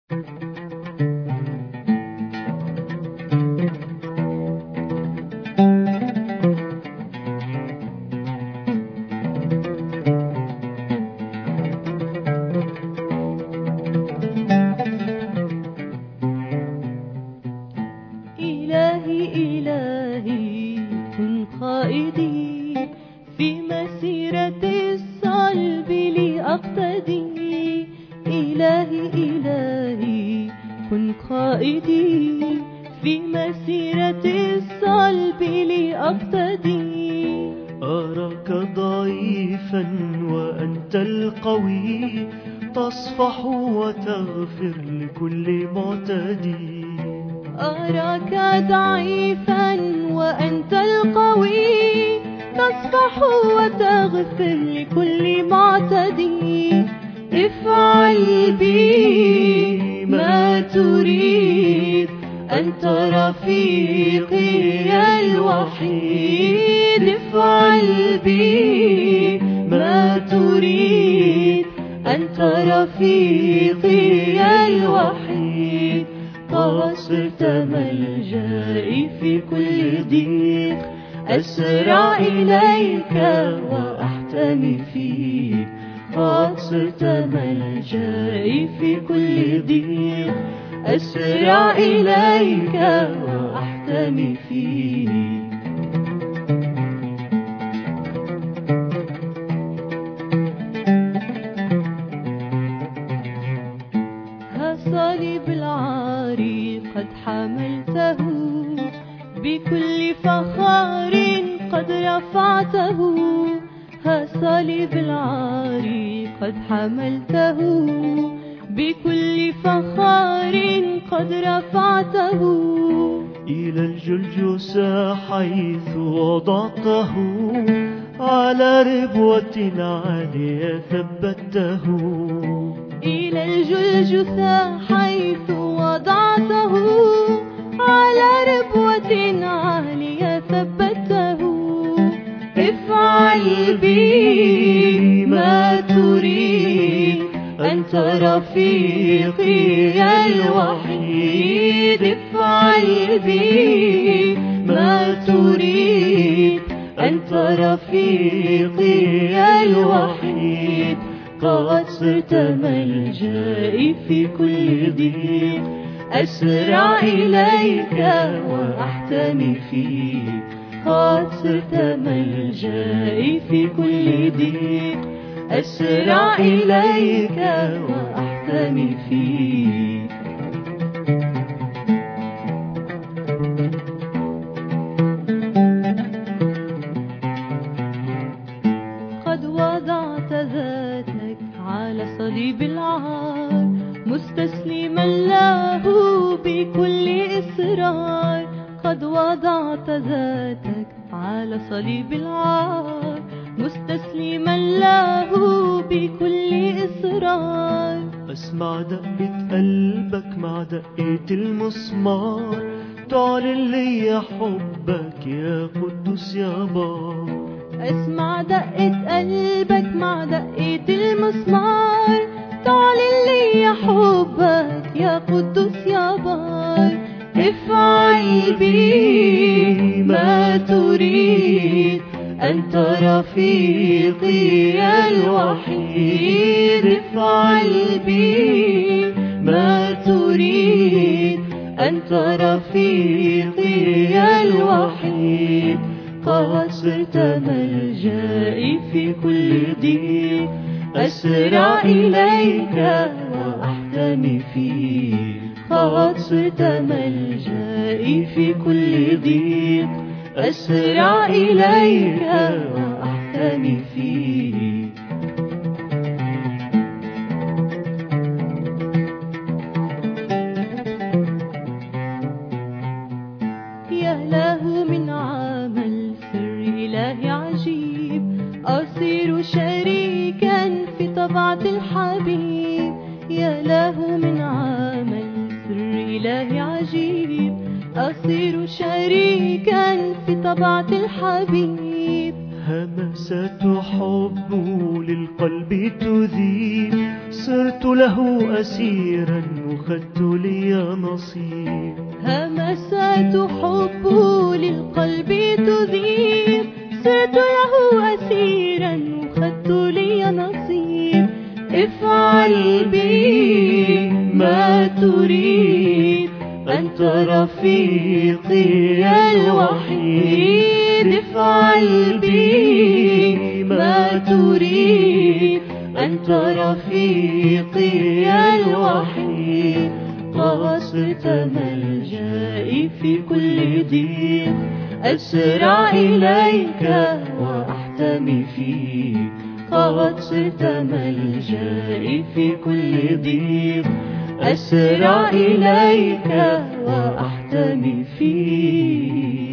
إلهي كن قائدي في مسيرة الصلب لأقتدي. إلهي كن قائدي في مسيرة الصلب لأقتدي. أراك ضعيفا وأنت القوي، تصفح وتغفر لكل معتدي. أراك ضعيفا وأنت القوي، تصفح وتغفر لكل معتدي. افعل بي ما تريد، أنت رفيقي الوحيد. افعل بي ما تريد، أنت رفيقي الوحيد. قد صرت ملجئي في كل ضيق، أسرع إليك وأحتمي فيك. قد صرت ملجئي في كل ضيق، أسرع إليك وأحتمي فيك. ها صليب العار قد حملته، بكل فخار قد رفعته. ها صليب العار قد حملته، بكل فخار قد رفعته. إلى الجلجثة حيث وضعته، على ربوة عالية ثبته. إلى الجلجثة حيث وضعته، على ربوة عالية ثبته. افعل بي ما تريد، أنت رفيقي الوحيد. افعل بي ما تريد، أنت رفيقي الوحيد. قد صرت ملجئي في كل ضيق، أسرع إليك وأحتمي فيك. قد صرت ملجئي في كل ضيق، أسرع إليك وأحتمي فيك. قد وضعت ذاتك على صليب العار، مستسلما له بكل إصرار. قد وضعت ذاتك على صليب العار، مستسلما له بكل إصرار. أسمع دقة قلبك مع دقة المسمار، تعلن لي حبك يا قدوس يا بار. أسمع دقة قلبك مع دقة المسمار، تعلن لي حبك يا قدوس يا بار. افعل بي ما تريد، أنت رفيقي الوحيد. افعل بي ما تريد، أنت رفيقي الوحيد. قد صرت ملجئي في كل ضيق، أسرع إليك وأحتمي فيك. قد صرت ملجئي في كل ضيق، أسرع إليك وأحتمي فيك. يا له من عمل سر إلهي عجيب، أصير شريكا في طبعة الحبيب. يا له من عمل سر إلهي عجيب، أصير شريكا في طبعة الحبيب. همسة حبه للقلب تذيب، صرت له أسيرا وخدت لي نصيب. همسات حبه للقلب تذيب، صرت له أسيرا وخدت لي نصيب. افعل بي ما تريد، أنت رفيقي الوحيد. افعل بي ما تريد، أنت رفيقي الوحيد. قد صرت ملجئي في كل ضيق، أسرع إليك وأحتمي فيك. قد صرت ملجئي في كل ضيق، أسرع إليك وأحتمي فيك.